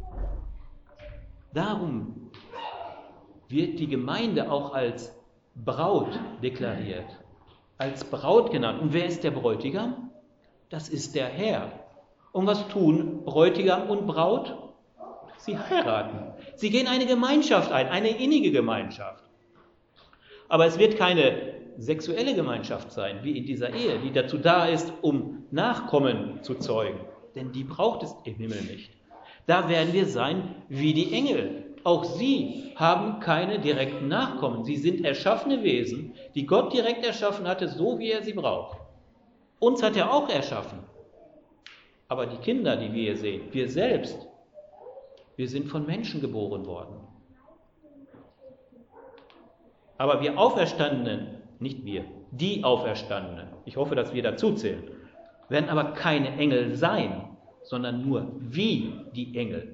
Darum wird die Gemeinde auch als Braut deklariert, als Braut genannt. Und wer ist der Bräutigam? Das ist der Herr. Und was tun Bräutigam und Braut? Sie heiraten. Sie gehen eine Gemeinschaft ein, eine innige Gemeinschaft. Aber es wird keine sexuelle Gemeinschaft sein, wie in dieser Ehe, die dazu da ist, um Nachkommen zu zeugen. Denn die braucht es im Himmel nicht. Da werden wir sein wie die Engel. Auch sie haben keine direkten Nachkommen. Sie sind erschaffene Wesen, die Gott direkt erschaffen hatte, so wie er sie braucht. Uns hat er auch erschaffen. Aber die Kinder, die wir hier sehen, wir selbst, wir sind von Menschen geboren worden. Aber wir Auferstandenen, nicht wir, die Auferstandenen, ich hoffe, dass wir dazu zählen, werden aber keine Engel sein, sondern nur wie die Engel.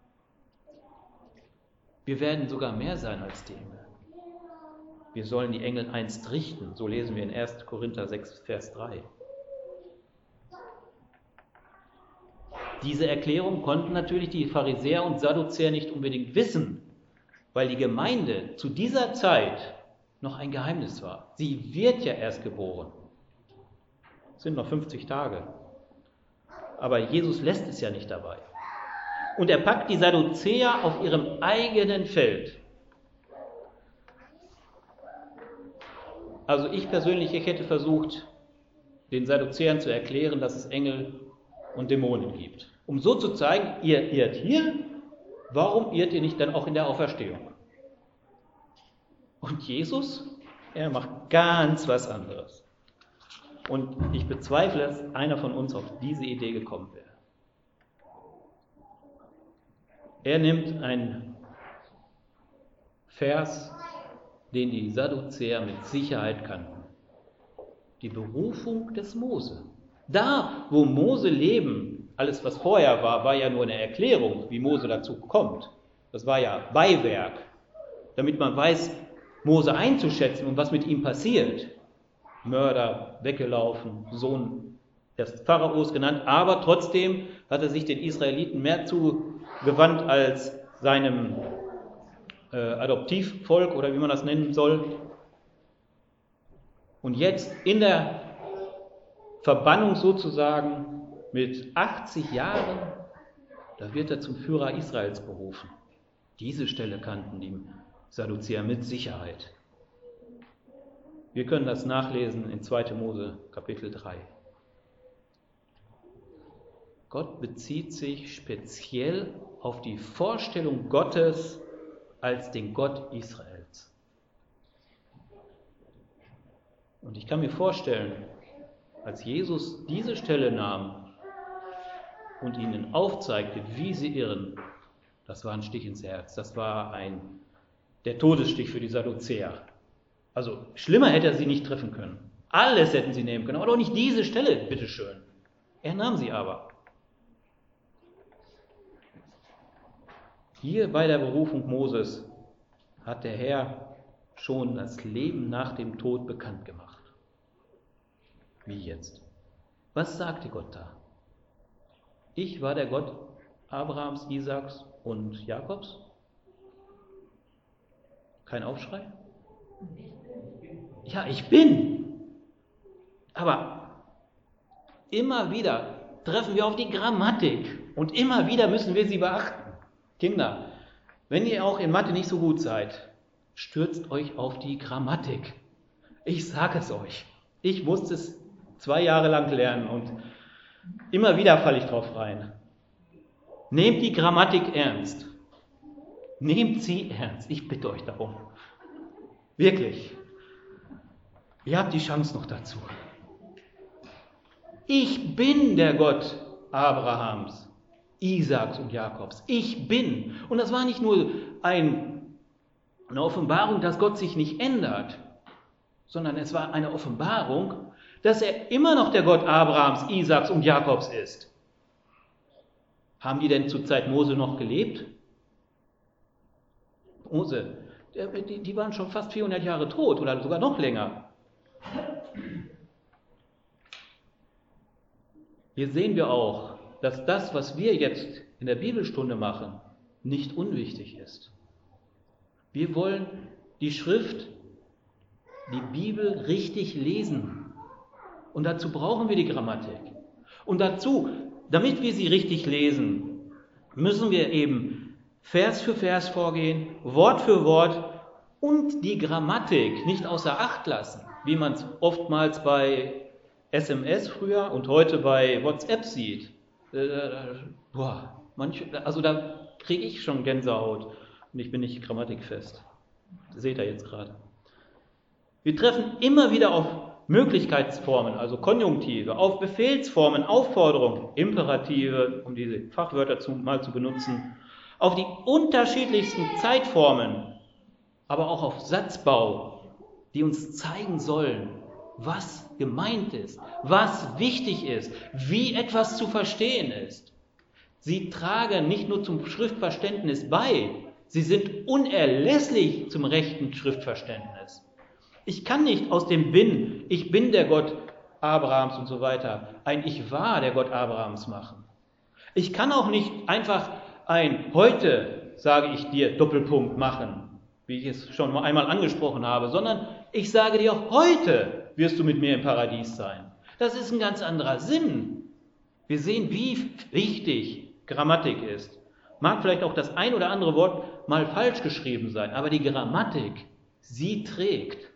Wir werden sogar mehr sein als die Engel. Wir sollen die Engel einst richten, so lesen wir in erster Korinther sechs, Vers drei. Diese Erklärung konnten natürlich die Pharisäer und Sadduzäer nicht unbedingt wissen, weil die Gemeinde zu dieser Zeit noch ein Geheimnis war. Sie wird ja erst geboren. Es sind noch fünfzig Tage. Aber Jesus lässt es ja nicht dabei. Und er packt die Sadduzäer auf ihrem eigenen Feld. Also ich persönlich, ich hätte versucht, den Sadduzäern zu erklären, dass es Engel und Dämonen gibt. Um so zu zeigen, ihr irrt hier, warum irrt ihr nicht dann auch in der Auferstehung? Und Jesus, er macht ganz was anderes. Und ich bezweifle, dass einer von uns auf diese Idee gekommen wäre. Er nimmt einen Vers, den die Sadduzäer mit Sicherheit kannten. Die Berufung des Mose. Da, wo Mose leben, alles was vorher war, war ja nur eine Erklärung, wie Mose dazu kommt. Das war ja Beiwerk, damit man weiß, Mose einzuschätzen und was mit ihm passiert. Mörder, weggelaufen, Sohn des Pharaos genannt, aber trotzdem hat er sich den Israeliten mehr zugewandt als seinem äh, Adoptivvolk oder wie man das nennen soll. Und jetzt in der Verbannung sozusagen mit achtzig Jahren, da wird er zum Führer Israels berufen. Diese Stelle kannten die Sadduzäer mit Sicherheit. Wir können das nachlesen in zweiter Mose Kapitel drei. Gott bezieht sich speziell auf die Vorstellung Gottes als den Gott Israels. Und ich kann mir vorstellen, als Jesus diese Stelle nahm und ihnen aufzeigte, wie sie irren, das war ein Stich ins Herz, das war ein, der Todesstich für die Sadduzäer. Also schlimmer hätte er sie nicht treffen können. Alles hätten sie nehmen können, aber doch nicht diese Stelle, bitteschön. Er nahm sie aber. Hier bei der Berufung Moses hat der Herr schon das Leben nach dem Tod bekannt gemacht. Wie jetzt? Was sagte Gott da? Ich war der Gott Abrahams, Isaaks und Jakobs? Kein Aufschrei? Ja, ich bin. Aber immer wieder treffen wir auf die Grammatik und immer wieder müssen wir sie beachten. Kinder, wenn ihr auch in Mathe nicht so gut seid, stürzt euch auf die Grammatik. Ich sage es euch. Ich musste es zwei Jahre lang lernen und immer wieder falle ich drauf rein. Nehmt die Grammatik ernst. Nehmt sie ernst. Ich bitte euch darum. Wirklich. Ihr habt die Chance noch dazu. Ich bin der Gott Abrahams, Isaaks und Jakobs. Ich bin. Und das war nicht nur ein, eine Offenbarung, dass Gott sich nicht ändert, sondern es war eine Offenbarung, dass er immer noch der Gott Abrahams, Isaaks und Jakobs ist. Haben die denn zur Zeit Mose noch gelebt? Mose, die, die waren schon fast vierhundert Jahre tot oder sogar noch länger. Hier sehen wir auch, dass das, was wir jetzt in der Bibelstunde machen, nicht unwichtig ist. Wir wollen die Schrift, die Bibel richtig lesen. Und dazu brauchen wir die Grammatik. Und dazu, damit wir sie richtig lesen, müssen wir eben Vers für Vers vorgehen, Wort für Wort und die Grammatik nicht außer Acht lassen, wie man es oftmals bei S M S früher und heute bei WhatsApp sieht. Äh, boah, manche, also da kriege ich schon Gänsehaut und ich bin nicht grammatikfest. Das seht ihr jetzt gerade. Wir treffen immer wieder auf Möglichkeitsformen, also Konjunktive, auf Befehlsformen, Aufforderungen, Imperative, um diese Fachwörter zu, mal zu benutzen, auf die unterschiedlichsten Zeitformen, aber auch auf Satzbau, die uns zeigen sollen, was gemeint ist, was wichtig ist, wie etwas zu verstehen ist. Sie tragen nicht nur zum Schriftverständnis bei, sie sind unerlässlich zum rechten Schriftverständnis. Ich kann nicht aus dem Bin, ich bin der Gott Abrahams und so weiter, ein Ich war der Gott Abrahams machen. Ich kann auch nicht einfach ein Heute, sage ich dir, Doppelpunkt machen, wie ich es schon mal einmal angesprochen habe, sondern ich sage dir, heute wirst du mit mir im Paradies sein. Das ist ein ganz anderer Sinn. Wir sehen, wie wichtig Grammatik ist. Mag vielleicht auch das ein oder andere Wort mal falsch geschrieben sein, aber die Grammatik, sie trägt.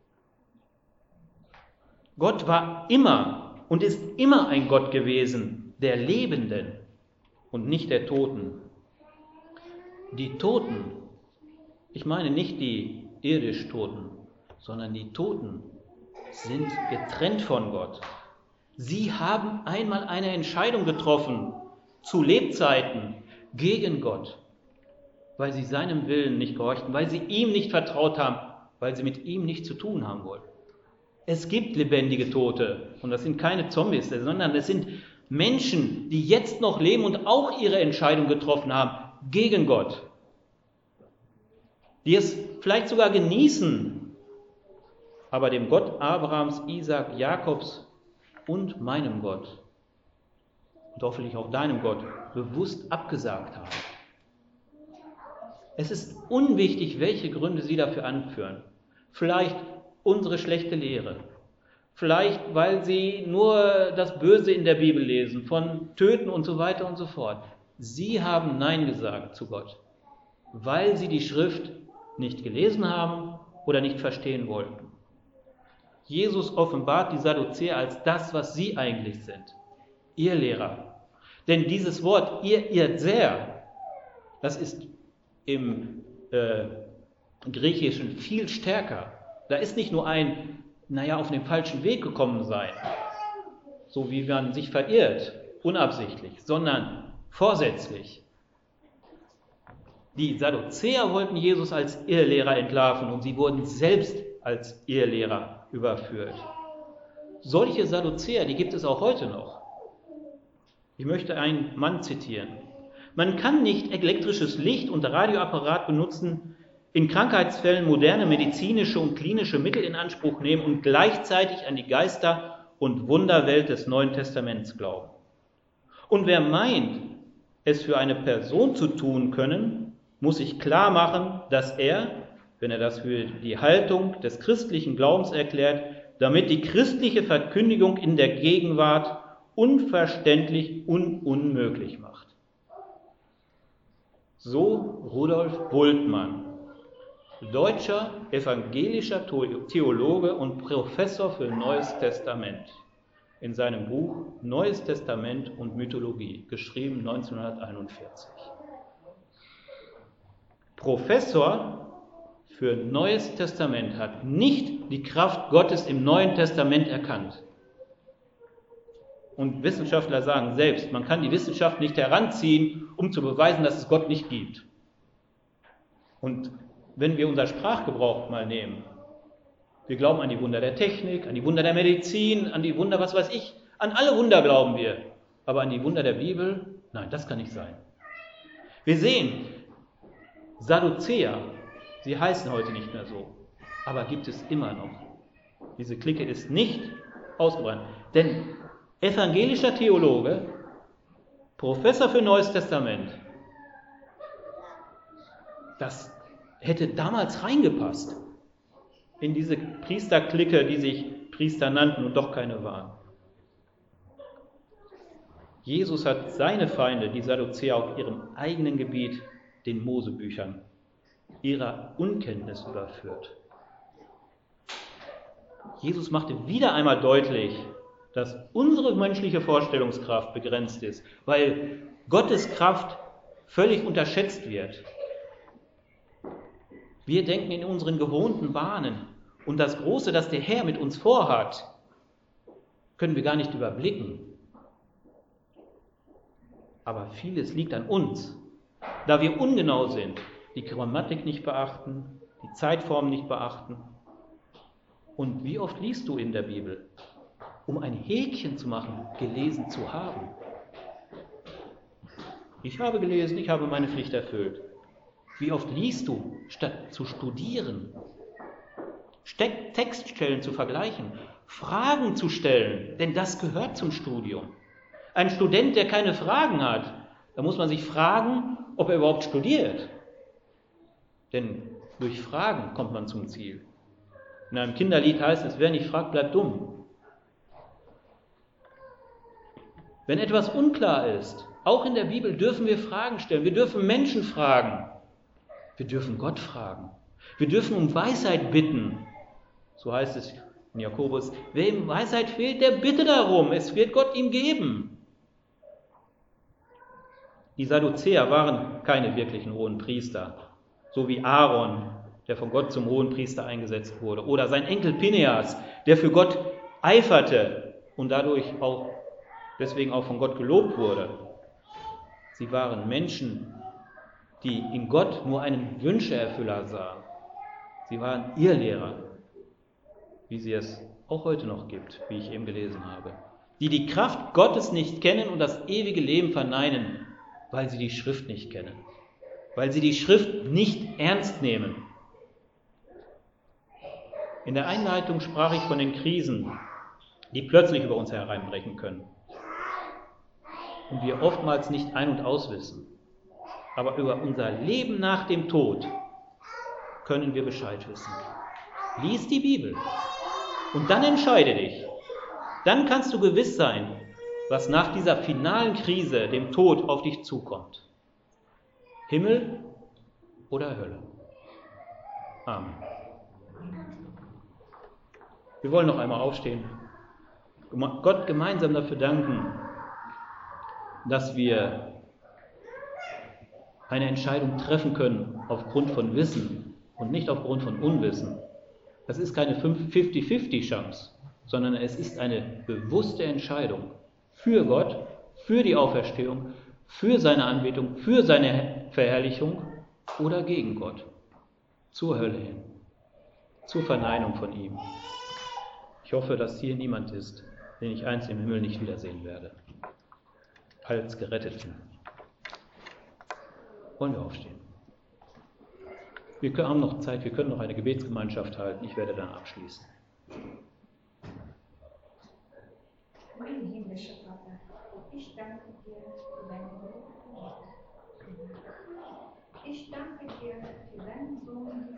Gott war immer und ist immer ein Gott gewesen, der Lebenden und nicht der Toten. Die Toten, ich meine nicht die irdisch Toten, sondern die Toten sind getrennt von Gott. Sie haben einmal eine Entscheidung getroffen, zu Lebzeiten, gegen Gott, weil sie seinem Willen nicht gehorchten, weil sie ihm nicht vertraut haben, weil sie mit ihm nichts zu tun haben wollten. Es gibt lebendige Tote und das sind keine Zombies, sondern das sind Menschen, die jetzt noch leben und auch ihre Entscheidung getroffen haben gegen Gott. Die es vielleicht sogar genießen, aber dem Gott Abrahams, Isaak, Jakobs und meinem Gott und hoffentlich auch deinem Gott bewusst abgesagt haben. Es ist unwichtig, welche Gründe sie dafür anführen. Vielleicht unsere schlechte Lehre. Vielleicht, weil sie nur das Böse in der Bibel lesen, von Töten und so weiter und so fort. Sie haben Nein gesagt zu Gott, weil sie die Schrift nicht gelesen haben oder nicht verstehen wollten. Jesus offenbart die Sadduzäer als das, was sie eigentlich sind. Irrlehrer. Denn dieses Wort, ihr irrt sehr, das ist im äh, Griechischen viel stärker. Da ist nicht nur ein, naja, auf den falschen Weg gekommen sein, so wie man sich verirrt, unabsichtlich, sondern vorsätzlich. Die Sadduzäer wollten Jesus als Irrlehrer entlarven und sie wurden selbst als Irrlehrer überführt. Solche Sadduzäer, die gibt es auch heute noch. Ich möchte einen Mann zitieren. Man kann nicht elektrisches Licht und Radioapparat benutzen, in Krankheitsfällen moderne medizinische und klinische Mittel in Anspruch nehmen und gleichzeitig an die Geister- und Wunderwelt des Neuen Testaments glauben. Und wer meint, es für eine Person zu tun können, muss sich klar machen, dass er, wenn er das für die Haltung des christlichen Glaubens erklärt, damit die christliche Verkündigung in der Gegenwart unverständlich und unmöglich macht. So Rudolf Bultmann, deutscher evangelischer Theologe und Professor für Neues Testament, in seinem Buch Neues Testament und Mythologie, geschrieben neunzehnhunderteinundvierzig. Professor für Neues Testament hat nicht die Kraft Gottes im Neuen Testament erkannt. Und Wissenschaftler sagen selbst, man kann die Wissenschaft nicht heranziehen, um zu beweisen, dass es Gott nicht gibt. Und wenn wir unser Sprachgebrauch mal nehmen, wir glauben an die Wunder der Technik, an die Wunder der Medizin, an die Wunder, was weiß ich, an alle Wunder glauben wir. Aber an die Wunder der Bibel, nein, das kann nicht sein. Wir sehen, Sadduzäer, sie heißen heute nicht mehr so, aber gibt es immer noch. Diese Clique ist nicht ausgebrannt. Denn evangelischer Theologe, Professor für Neues Testament, das hätte damals reingepasst in diese Priesterklicke, die sich Priester nannten und doch keine waren. Jesus hat seine Feinde, die Sadduzäer, auf ihrem eigenen Gebiet, den Mosebüchern, ihrer Unkenntnis überführt. Jesus machte wieder einmal deutlich, dass unsere menschliche Vorstellungskraft begrenzt ist, weil Gottes Kraft völlig unterschätzt wird. Wir denken in unseren gewohnten Bahnen und das Große, das der Herr mit uns vorhat, können wir gar nicht überblicken. Aber vieles liegt an uns, da wir ungenau sind, die Grammatik nicht beachten, die Zeitform nicht beachten. Und wie oft liest du in der Bibel, um ein Häkchen zu machen, gelesen zu haben? Ich habe gelesen, ich habe meine Pflicht erfüllt. Wie oft liest du, statt zu studieren? Steck- Textstellen zu vergleichen, Fragen zu stellen, denn das gehört zum Studium. Ein Student, der keine Fragen hat, da muss man sich fragen, ob er überhaupt studiert. Denn durch Fragen kommt man zum Ziel. In einem Kinderlied heißt es, wer nicht fragt, bleibt dumm. Wenn etwas unklar ist, auch in der Bibel dürfen wir Fragen stellen. Wir dürfen Menschen fragen. Wir dürfen Gott fragen. Wir dürfen um Weisheit bitten. So heißt es in Jakobus, wer ihm Weisheit fehlt, der bitte darum. Es wird Gott ihm geben. Die Sadduzäer waren keine wirklichen hohen Priester, so wie Aaron, der von Gott zum hohen Priester eingesetzt wurde, oder sein Enkel Pinneas, der für Gott eiferte und dadurch auch deswegen auch von Gott gelobt wurde. Sie waren Menschen, die in Gott nur einen Wünscheerfüller sahen. Sie waren Irrlehrer, wie sie es auch heute noch gibt, wie ich eben gelesen habe, die die Kraft Gottes nicht kennen und das ewige Leben verneinen, weil sie die Schrift nicht kennen, weil sie die Schrift nicht ernst nehmen. In der Einleitung sprach ich von den Krisen, die plötzlich über uns hereinbrechen können und wir oftmals nicht ein- und auswissen. Aber über unser Leben nach dem Tod können wir Bescheid wissen. Lies die Bibel und dann entscheide dich. Dann kannst du gewiss sein, was nach dieser finalen Krise, dem Tod, auf dich zukommt. Himmel oder Hölle. Amen. Wir wollen noch einmal aufstehen. Gott gemeinsam dafür danken, dass wir eine Entscheidung treffen können aufgrund von Wissen und nicht aufgrund von Unwissen. Das ist keine fünfzig fünfzig Chance, sondern es ist eine bewusste Entscheidung für Gott, für die Auferstehung, für seine Anbetung, für seine Verherrlichung oder gegen Gott, zur Hölle hin, zur Verneinung von ihm. Ich hoffe, dass hier niemand ist, den ich einst im Himmel nicht wiedersehen werde, als Geretteten. Wollen wir aufstehen? Wir haben noch Zeit, wir können noch eine Gebetsgemeinschaft halten. Ich werde dann abschließen. Mein himmlischer Vater, ich danke dir für deine Wort. Ich danke dir für deinen Sohn,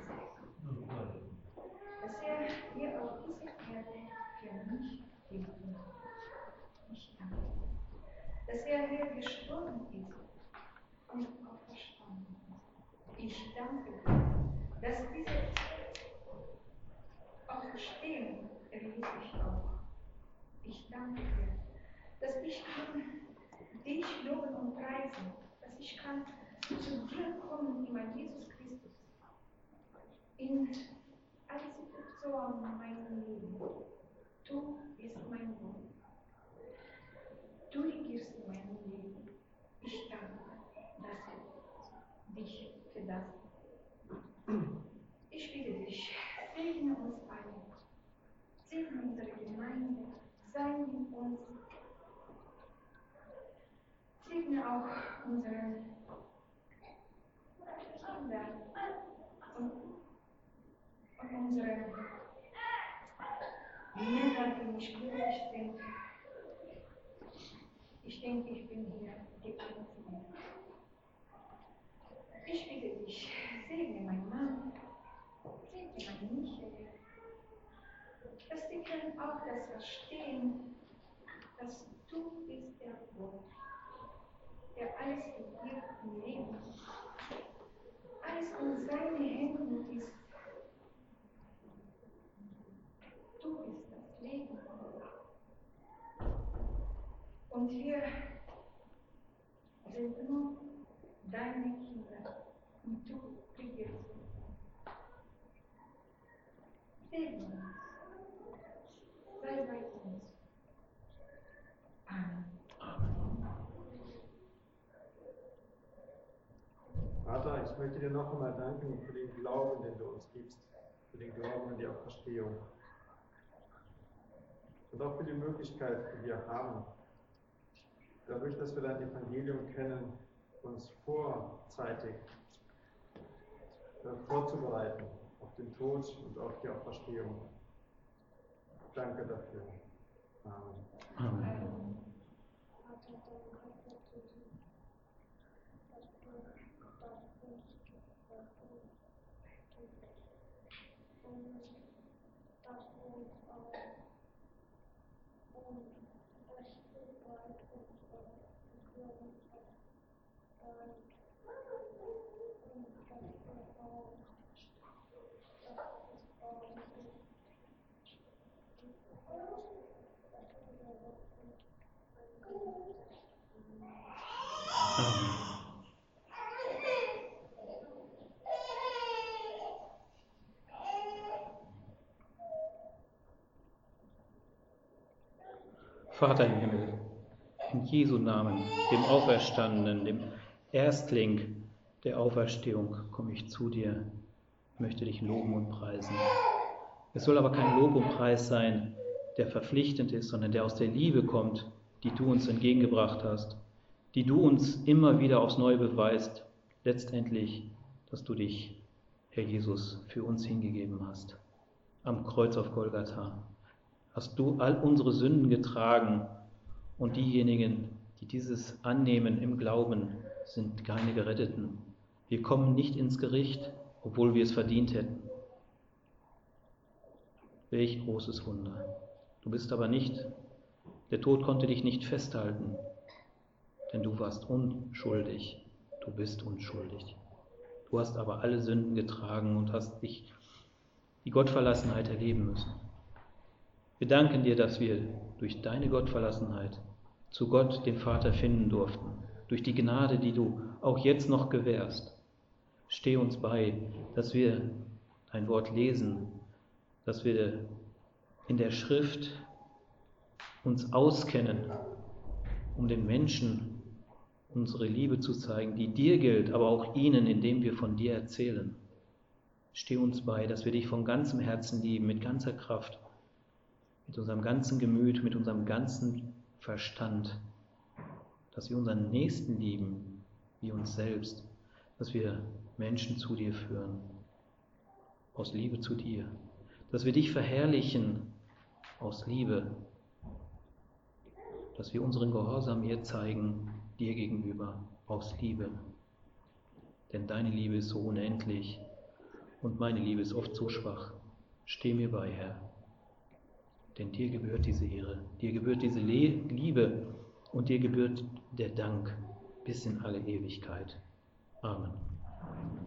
dass er hier auf dieser Erde für mich lebt. Ich danke dir, dass er hier gestorben ist und auferstanden ist. Ich danke dir, dass diese Auferstehung erlebe ich auch. Ich danke dir, dass ich kann dich loben und preisen, dass ich kann zu dir kommen in mein Jesus Christus. In alle Situationen meinem Leben. Du bist mein Gott. Du regierst in meinem Leben. Ich danke dass dich für das. Ich bitte dich, segne uns alle. Segne unsere Gemeinde. Sei mit uns. Segne auch unsere Kinder und, und unsere Männer, die nicht glücklich sind. Ich denke, ich bin hier die Einzige. Ich bitte dich, segne meinen Mann, segne meinen Michael, dass die können auch das verstehen, dass du bist der Gott, der alles regiert im Leben, alles in seinen Händen ist. Du bist das Leben. Und wir sind nur deine Kinder und du regierst uns. Segne uns. Sei bei uns. Amen. Vater, ich möchte dir noch einmal danken für den Glauben, den du uns gibst, für den Glauben an die Auferstehung. Und auch für die Möglichkeit, die wir haben, dadurch, dass wir dein Evangelium kennen, uns vorzeitig vorzubereiten auf den Tod und auf die Auferstehung. Danke dafür. Amen. Amen. Vater im Himmel, in Jesu Namen, dem Auferstandenen, dem Erstling der Auferstehung, komme ich zu dir, möchte dich loben und preisen. Es soll aber kein Lob und Preis sein, der verpflichtend ist, sondern der aus der Liebe kommt, die du uns entgegengebracht hast, die du uns immer wieder aufs Neue beweist, letztendlich, dass du dich, Herr Jesus, für uns hingegeben hast. Am Kreuz auf Golgatha hast du all unsere Sünden getragen und diejenigen, die dieses annehmen im Glauben, sind keine Geretteten. Wir kommen nicht ins Gericht, obwohl wir es verdient hätten. Welch großes Wunder. Du bist aber nicht, der Tod konnte dich nicht festhalten, denn du warst unschuldig. Du bist unschuldig. Du hast aber alle Sünden getragen und hast dich die Gottverlassenheit erleben müssen. Wir danken dir, dass wir durch deine Gottverlassenheit zu Gott, dem Vater, finden durften, durch die Gnade, die du auch jetzt noch gewährst. Steh uns bei, dass wir dein Wort lesen, dass wir in der Schrift uns auskennen, um den Menschen unsere Liebe zu zeigen, die dir gilt, aber auch ihnen, indem wir von dir erzählen. Steh uns bei, dass wir dich von ganzem Herzen lieben, mit ganzer Kraft, mit unserem ganzen Gemüt, mit unserem ganzen Verstand, dass wir unseren Nächsten lieben, wie uns selbst, dass wir Menschen zu dir führen, aus Liebe zu dir, dass wir dich verherrlichen aus Liebe, dass wir unseren Gehorsam hier zeigen, dir gegenüber, aus Liebe. Denn deine Liebe ist so unendlich und meine Liebe ist oft so schwach. Steh mir bei, Herr. Denn dir gebührt diese Ehre, dir gebührt diese Le- Liebe und dir gebührt der Dank bis in alle Ewigkeit. Amen.